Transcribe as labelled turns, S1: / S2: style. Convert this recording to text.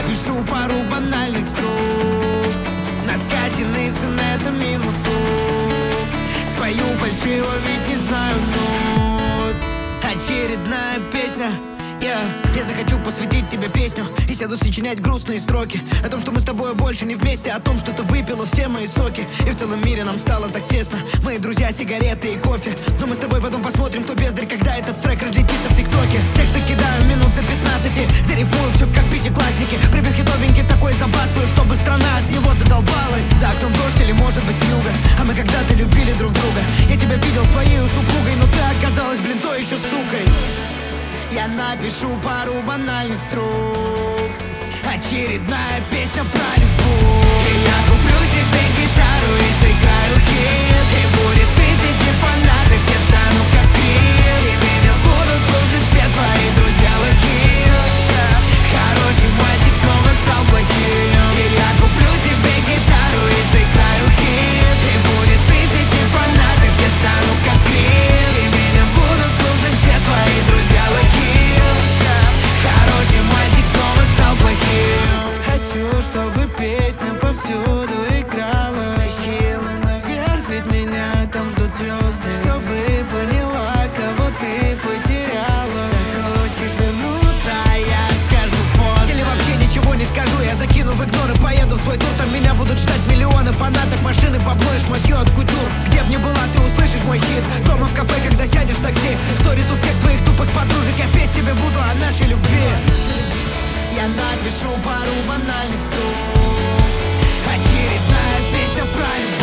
S1: напишу пару банальных строк на скачанный сонетом минусу. Спою фальшиво, ведь не знаю нот. Очередная песня. Я захочу посвятить тебе песню и сяду сочинять грустные строки о том, что мы с тобой больше не вместе, о том, что ты выпила все мои соки, и в целом мире нам стало так тесно. Мои друзья, сигареты и кофе, но мы с тобой потом посмотрим, кто бездарь, когда этот трек разлетится в ТикТоке. Тексты кидаю минут за 15, зарифмую все как пятиклассники. Припев хитовенький такой забацаю, чтобы страна от него задолбалась. За окном дождь или может быть вьюга, а мы когда-то любили друг друга. Я тебя видел своей супругой, но ты оказалась, блин, то еще сукой. Я напишу пару банальных строк, очередная песня про любовь. И я куплю себе гитару и сыграю хит, и будет тысячи фанатов, я стану как Крид, и меня будут слушать все твои друзья лохи. Хороший мальчик снова стал плохим. И я куплю себе гитару и сыграю хит, и будет тысячи фанатов, я стану как Крид, и меня будут слушать все твои друзья лохи. Хороший мальчик снова стал плохим. Хочу, чтобы песня повсюду играла, нахило наверх, ведь меня там ждут звезды. Чтобы поняла, кого ты потеряла. Захочешь вернуться, а я скажу поздно. Или вообще ничего не скажу, я закину в игнор и поеду в свой тур. Там меня будут ждать миллионы фанаток, машины, бабло и шматье от кутюр. Где б ни была, ты услышишь мой хит. Дома в кафе, когда сядешь в такси. Сторис у всех твоих тупых подружек, я петь тебе буду о нашей любви. Я напишу пару банальных строк, очередная песня про любовь.